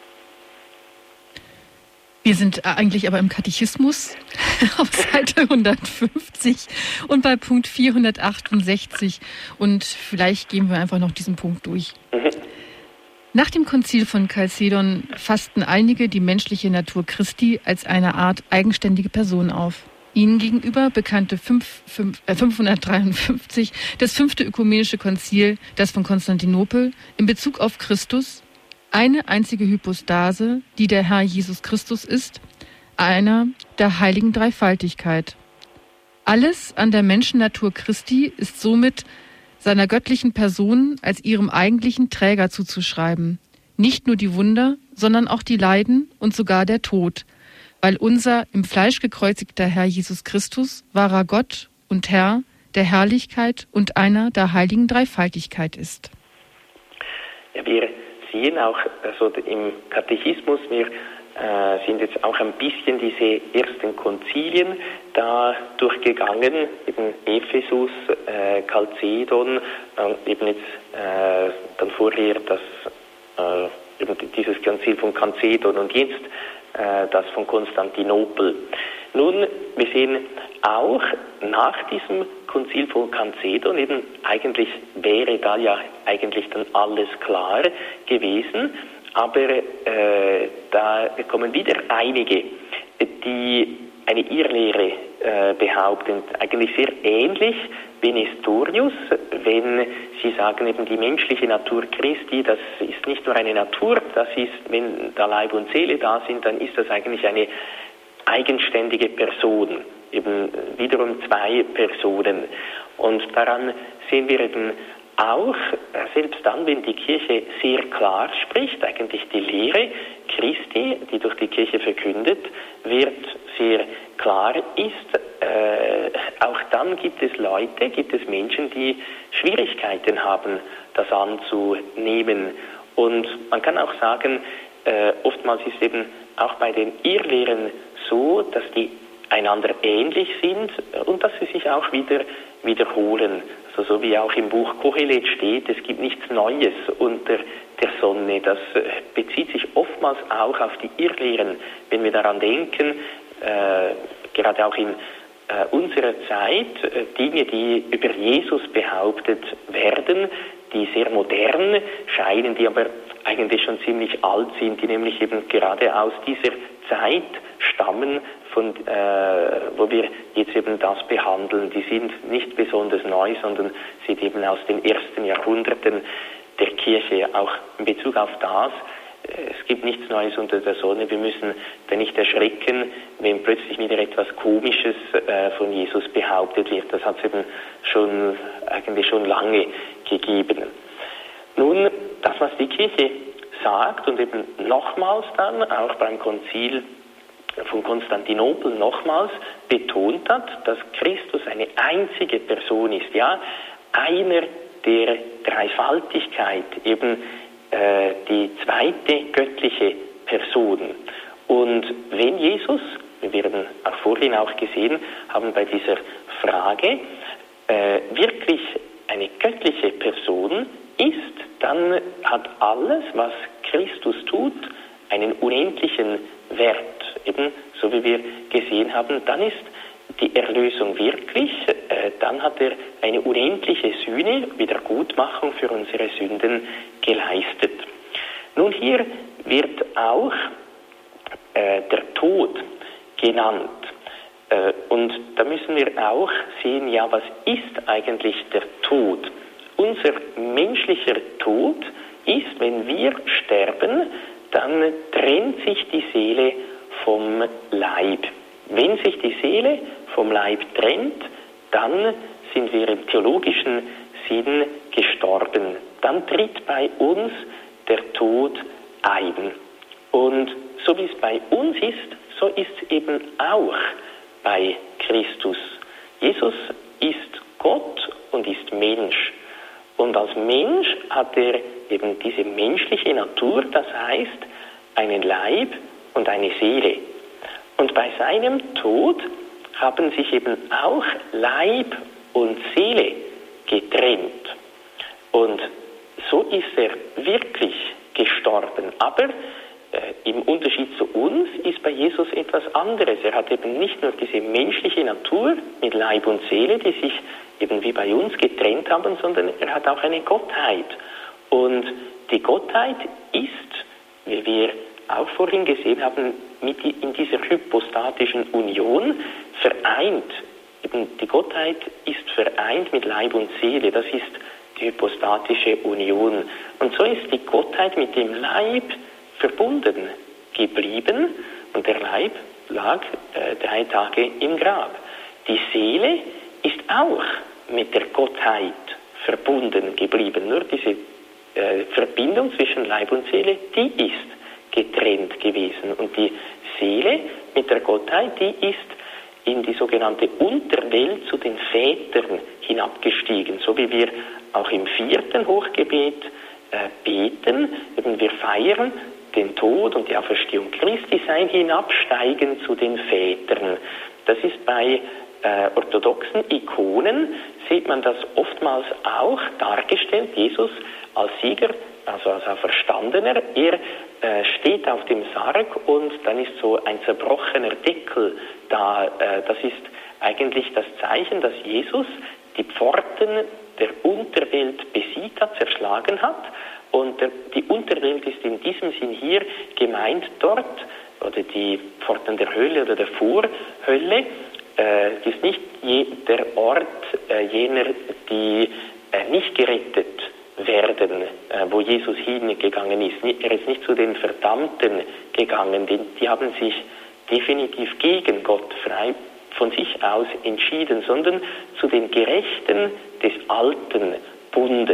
Wir sind eigentlich aber im Katechismus auf Seite 150 und bei Punkt 468 und vielleicht gehen wir einfach noch diesen Punkt durch. Nach dem Konzil von Chalcedon fassten einige die menschliche Natur Christi als eine Art eigenständige Person auf. Ihnen gegenüber bekannte 553 das 5. Ökumenische Konzil, das von Konstantinopel, in Bezug auf Christus eine einzige Hypostase, die der Herr Jesus Christus ist, einer der heiligen Dreifaltigkeit. Alles an der Menschennatur Christi ist somit seiner göttlichen Person als ihrem eigentlichen Träger zuzuschreiben. Nicht nur die Wunder, sondern auch die Leiden und sogar der Tod, weil unser im Fleisch gekreuzigter Herr Jesus Christus wahrer Gott und Herr der Herrlichkeit und einer der heiligen Dreifaltigkeit ist. Ja, wir sehen auch also im Katechismus, wir sind jetzt auch ein bisschen diese ersten Konzilien da durchgegangen, eben Ephesus, Chalcedon, eben jetzt dann vorher eben dieses Konzil von Chalcedon und jetzt das von Konstantinopel. Nun, wir sehen auch nach diesem Konzil von Chalcedon eben eigentlich wäre da ja eigentlich dann alles klar gewesen, aber da kommen wieder einige, die eine Irrlehre behaupten, eigentlich sehr ähnlich wie Nestorius, wenn sie sagen, eben die menschliche Natur Christi, das ist nicht nur eine Natur, das ist, wenn da Leib und Seele da sind, dann ist das eigentlich eine eigenständige Person, eben wiederum zwei Personen. Und daran sehen wir eben auch, selbst dann, wenn die Kirche sehr klar spricht, eigentlich die Lehre Christi, die durch die Kirche verkündet wird, sehr klar ist, auch dann gibt es Menschen, die Schwierigkeiten haben, das anzunehmen. Und man kann auch sagen, oftmals ist eben auch bei den Irrlehren so, dass die einander ähnlich sind und dass sie sich auch wiederholen. Also so wie auch im Buch Kohelet steht, es gibt nichts Neues unter der Sonne. Das bezieht sich oftmals auch auf die Irrlehren. Wenn wir daran denken, gerade auch in unserer Zeit, Dinge, die über Jesus behauptet werden, die sehr modern scheinen, die aber eigentlich schon ziemlich alt sind, die nämlich eben gerade aus dieser Zeit stammen, wo wir jetzt eben das behandeln. Die sind nicht besonders neu, sondern sind eben aus den ersten Jahrhunderten der Kirche, auch in Bezug auf das. Es gibt nichts Neues unter der Sonne. Wir müssen da nicht erschrecken, wenn plötzlich wieder etwas Komisches von Jesus behauptet wird. Das hat es eben eigentlich schon lange gegeben. Nun, das, was die Kirche sagt und eben nochmals dann auch beim Konzil von Konstantinopel nochmals betont hat, dass Christus eine einzige Person ist, ja, einer der Dreifaltigkeit, eben die zweite göttliche Person. Und wenn Jesus, wir werden auch vorhin auch gesehen haben bei dieser Frage, wirklich eine göttliche Person ist, dann hat alles, was Christus tut, einen unendlichen Wert. Eben so wie wir gesehen haben, dann ist die Erlösung wirklich, dann hat er eine unendliche Sühne, Wiedergutmachung für unsere Sünden geleistet. Nun hier wird auch der Tod genannt. Und da müssen wir auch sehen, ja, was ist eigentlich der Tod? Unser menschlicher Tod ist, wenn wir sterben, dann trennt sich die Seele vom Leib. Wenn sich die Seele vom Leib trennt, dann sind wir im theologischen Sinn gestorben. Dann tritt bei uns der Tod ein. Und so wie es bei uns ist, so ist es eben auch bei Christus. Jesus ist Gott und ist Mensch. Und als Mensch hat er eben diese menschliche Natur, das heißt einen Leib und eine Seele. Und bei seinem Tod haben sich eben auch Leib und Seele getrennt. Und so ist er wirklich gestorben. Aber im Unterschied zu uns ist bei Jesus etwas anderes. Er hat eben nicht nur diese menschliche Natur mit Leib und Seele, die sich eben wie bei uns getrennt haben, sondern er hat auch eine Gottheit. Und die Gottheit ist, wie wir auch vorhin gesehen haben, in dieser hypostatischen Union vereint. Eben die Gottheit ist vereint mit Leib und Seele. Das ist die hypostatische Union. Und so ist die Gottheit mit dem Leib verbunden geblieben und der Leib lag 3 Tage im Grab. Die Seele ist auch mit der Gottheit verbunden geblieben. Nur diese Verbindung zwischen Leib und Seele, die ist getrennt gewesen. Und die Seele mit der Gottheit, die ist in die sogenannte Unterwelt zu den Vätern hinabgestiegen, so wie wir auch im 4. Hochgebet beten. Eben wir feiern den Tod und die Auferstehung Christi, sein Hinabsteigen zu den Vätern. Das ist bei orthodoxen Ikonen, sieht man das oftmals auch dargestellt, Jesus als Sieger, also als Auferstandener, er steht auf dem Sarg und dann ist so ein zerbrochener Deckel da. Das ist eigentlich das Zeichen, dass Jesus die Pforten der Unterwelt besiegt hat, zerschlagen hat. Und die Unterwelt ist in diesem Sinn hier gemeint dort, oder die Pforten der Hölle oder der Vorhölle, das ist nicht der Ort jener, die nicht gerettet werden, wo Jesus hingegangen ist. Er ist nicht zu den Verdammten gegangen, die haben sich definitiv gegen Gott frei von sich aus entschieden, sondern zu den Gerechten des alten Bundes.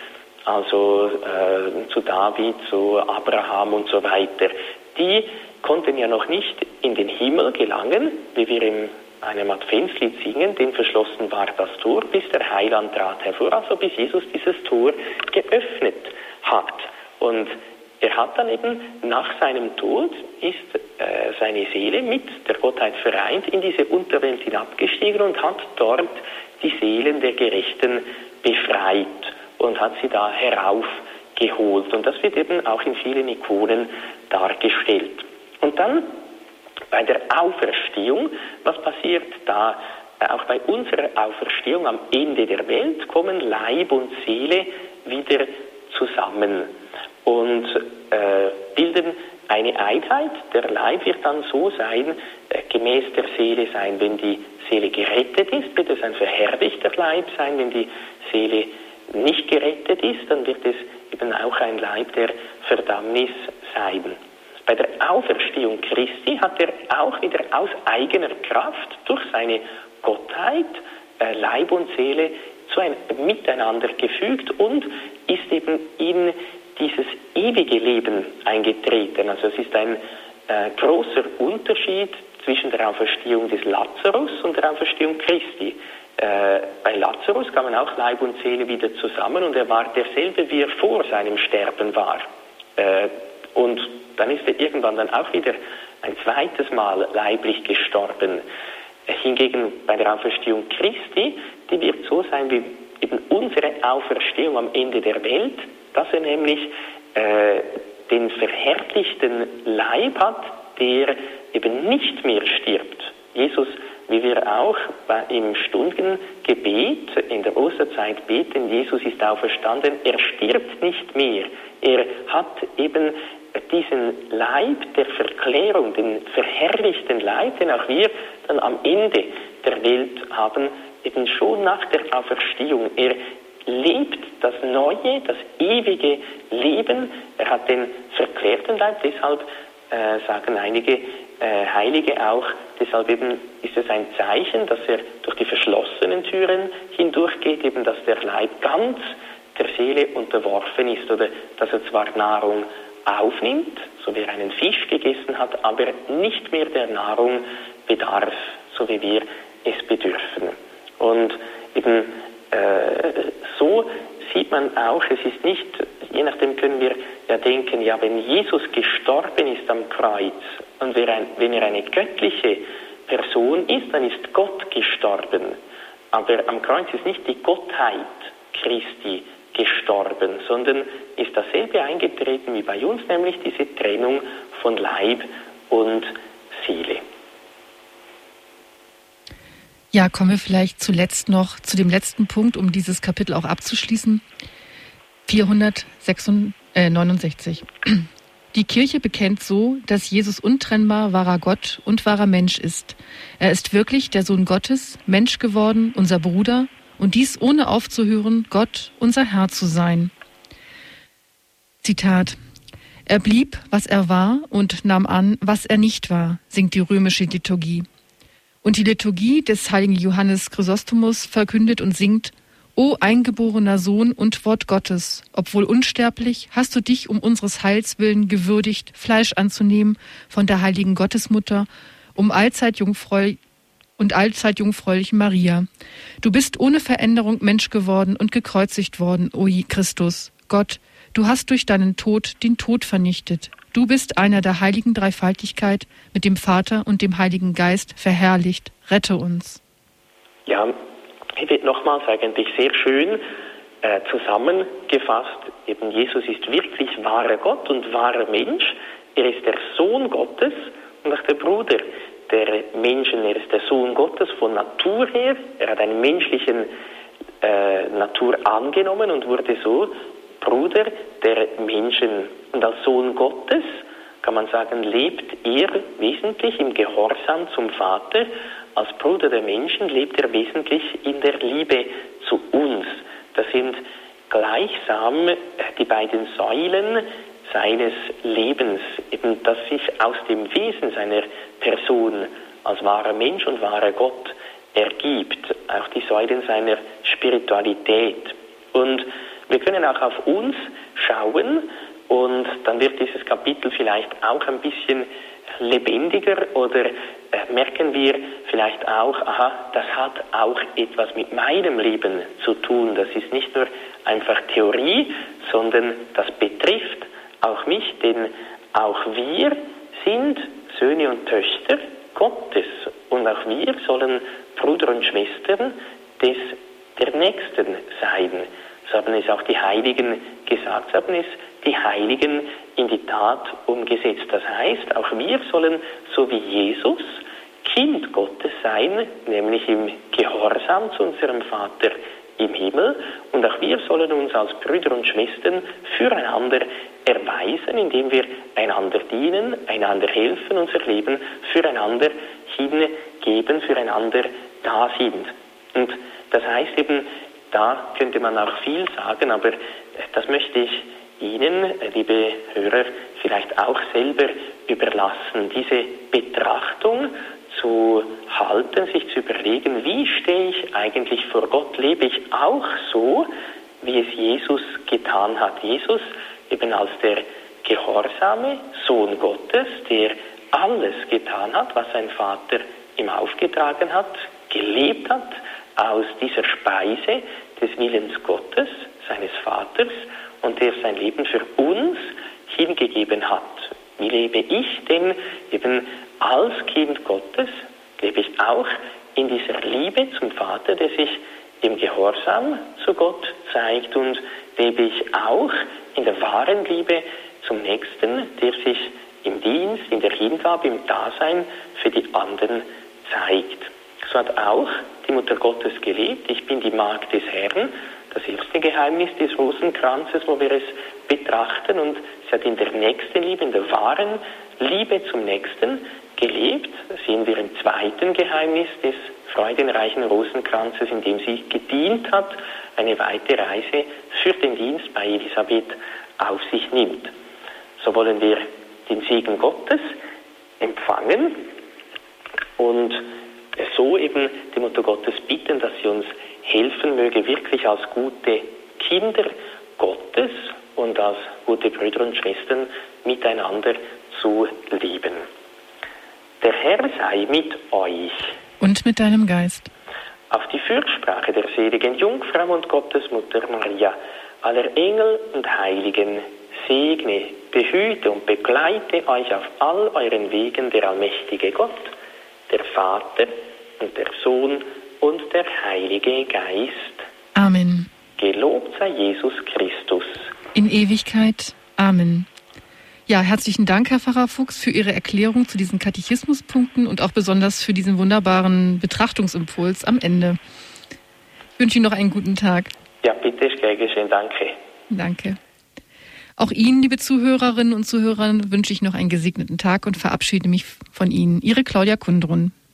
Also zu David, zu Abraham und so weiter. Die konnten ja noch nicht in den Himmel gelangen, wie wir in einem Adventslied singen, denn verschlossen war das Tor, bis der Heiland trat hervor, also bis Jesus dieses Tor geöffnet hat. Und er hat dann eben nach seinem Tod, ist seine Seele mit der Gottheit vereint in diese Unterwelt hinabgestiegen und hat dort die Seelen der Gerechten befreit und hat sie da heraufgeholt. Und das wird eben auch in vielen Ikonen dargestellt. Und dann bei der Auferstehung, was passiert da? Auch bei unserer Auferstehung am Ende der Welt kommen Leib und Seele wieder zusammen und bilden eine Einheit. Der Leib wird dann so sein, gemäß der Seele sein, wenn die Seele gerettet ist, wird es ein verherrlichter Leib sein. Wenn die Seele nicht gerettet ist, dann wird es eben auch ein Leib der Verdammnis sein. Bei der Auferstehung Christi hat er auch wieder aus eigener Kraft durch seine Gottheit Leib und Seele zu einem Miteinander gefügt und ist eben in dieses ewige Leben eingetreten. Also es ist ein großer Unterschied zwischen der Auferstehung des Lazarus und der Auferstehung Christi. Bei Lazarus kamen auch Leib und Seele wieder zusammen und er war derselbe, wie er vor seinem Sterben war. Und dann ist er irgendwann dann auch wieder ein zweites Mal leiblich gestorben. Hingegen bei der Auferstehung Christi, die wird so sein wie eben unsere Auferstehung am Ende der Welt, dass er nämlich den verherrlichten Leib hat, der eben nicht mehr stirbt. Jesus, wie wir auch im Stundengebet in der Osterzeit beten, Jesus ist auferstanden, er stirbt nicht mehr. Er hat eben diesen Leib der Verklärung, den verherrlichten Leib, den auch wir dann am Ende der Welt haben, eben schon nach der Auferstehung. Er lebt das neue, das ewige Leben. Er hat den verklärten Leib, deshalb sagen einige Heilige auch, deshalb eben ist es ein Zeichen, dass er durch die verschlossenen Türen hindurchgeht, eben dass der Leib ganz der Seele unterworfen ist oder dass er zwar Nahrung aufnimmt, so wie er einen Fisch gegessen hat, aber nicht mehr der Nahrung bedarf, so wie wir es bedürfen. Und eben so sieht man auch, es ist nicht, je nachdem können wir ja denken, ja, wenn Jesus gestorben ist am Kreuz und wenn er eine göttliche Person ist, dann ist Gott gestorben. Aber am Kreuz ist nicht die Gottheit Christi gestorben, sondern ist dasselbe eingetreten wie bei uns, nämlich diese Trennung von Leib und Seele. Ja, kommen wir vielleicht zuletzt noch zu dem letzten Punkt, um dieses Kapitel auch abzuschließen. 469. Die Kirche bekennt so, dass Jesus untrennbar wahrer Gott und wahrer Mensch ist. Er ist wirklich der Sohn Gottes, Mensch geworden, unser Bruder, und dies ohne aufzuhören, Gott, unser Herr zu sein. Zitat: Er blieb, was er war, und nahm an, was er nicht war, singt die römische Liturgie. Und die Liturgie des heiligen Johannes Chrysostomus verkündet und singt: O eingeborener Sohn und Wort Gottes, obwohl unsterblich, hast du dich um unseres Heils willen gewürdigt, Fleisch anzunehmen von der heiligen Gottesmutter, um allzeit jungfräulichen Maria. Du bist ohne Veränderung Mensch geworden und gekreuzigt worden, o Christus. Gott, du hast durch deinen Tod den Tod vernichtet. Du bist einer der heiligen Dreifaltigkeit mit dem Vater und dem Heiligen Geist verherrlicht. Rette uns. Ja, ich will nochmals eigentlich sehr schön zusammengefasst, eben Jesus ist wirklich wahrer Gott und wahrer Mensch. Er ist der Sohn Gottes und auch der Bruder der Menschen. Er ist der Sohn Gottes von Natur her. Er hat eine menschliche Natur angenommen und wurde so Bruder der Menschen. Und als Sohn Gottes, kann man sagen, lebt er wesentlich im Gehorsam zum Vater. Als Bruder der Menschen lebt er wesentlich in der Liebe zu uns. Das sind gleichsam die beiden Säulen seines Lebens, eben das sich aus dem Wesen seiner Person als wahrer Mensch und wahrer Gott ergibt, auch die Säulen seiner Spiritualität. Und wir können auch auf uns schauen und dann wird dieses Kapitel vielleicht auch ein bisschen lebendiger oder merken wir vielleicht auch, aha, das hat auch etwas mit meinem Leben zu tun. Das ist nicht nur einfach Theorie, sondern das betrifft auch mich, denn auch wir sind Söhne und Töchter Gottes und auch wir sollen Brüder und Schwestern der Nächsten sein. So haben es auch die Heiligen gesagt, so haben es die Heiligen in die Tat umgesetzt. Das heißt, auch wir sollen, so wie Jesus, Kind Gottes sein, nämlich im Gehorsam zu unserem Vater im Himmel. Und auch wir sollen uns als Brüder und Schwestern füreinander erweisen, indem wir einander dienen, einander helfen, unser Leben füreinander hingeben, füreinander da sind. Und das heißt eben, da könnte man auch viel sagen, aber das möchte ich Ihnen, liebe Hörer, vielleicht auch selber überlassen, diese Betrachtung zu halten, sich zu überlegen, wie stehe ich eigentlich vor Gott? Lebe ich auch so, wie es Jesus getan hat? Jesus eben als der gehorsame Sohn Gottes, der alles getan hat, was sein Vater ihm aufgetragen hat, gelebt hat aus dieser Speise des Willens Gottes, seines Vaters, und der sein Leben für uns hingegeben hat. Wie lebe ich denn eben als Kind Gottes? Lebe ich auch in dieser Liebe zum Vater, der sich im Gehorsam zu Gott zeigt, und lebe ich auch in der wahren Liebe zum Nächsten, der sich im Dienst, in der Hingabe, im Dasein für die anderen zeigt. So hat auch die Mutter Gottes gelebt. Ich bin die Magd des Herrn, das erste Geheimnis des Rosenkranzes, wo wir es betrachten, und sie hat in der Nächstenliebe, in der wahren Liebe zum Nächsten gelebt. Das sehen wir im zweiten Geheimnis des freudenreichen Rosenkranzes, in dem sie gedient hat, eine weite Reise für den Dienst bei Elisabeth auf sich nimmt. So wollen wir den Segen Gottes empfangen und so eben die Mutter Gottes bitten, dass sie uns helfen möge, wirklich als gute Kinder Gottes und als gute Brüder und Schwestern miteinander zu leben. Der Herr sei mit euch. Und mit deinem Geist. Auf die Fürsprache der seligen Jungfrau und Gottesmutter Maria, aller Engel und Heiligen, segne, behüte und begleite euch auf all euren Wegen der allmächtige Gott, der Vater und der Sohn und der Heilige Geist. Amen. Gelobt sei Jesus Christus. In Ewigkeit. Amen. Ja, herzlichen Dank, Herr Pfarrer Fuchs, für Ihre Erklärung zu diesen Katechismuspunkten und auch besonders für diesen wunderbaren Betrachtungsimpuls am Ende. Ich wünsche Ihnen noch einen guten Tag. Ja, bitte, ist gern geschehen. Danke. Danke. Auch Ihnen, liebe Zuhörerinnen und Zuhörer, wünsche ich noch einen gesegneten Tag und verabschiede mich von Ihnen. Ihre Claudia Kundrun.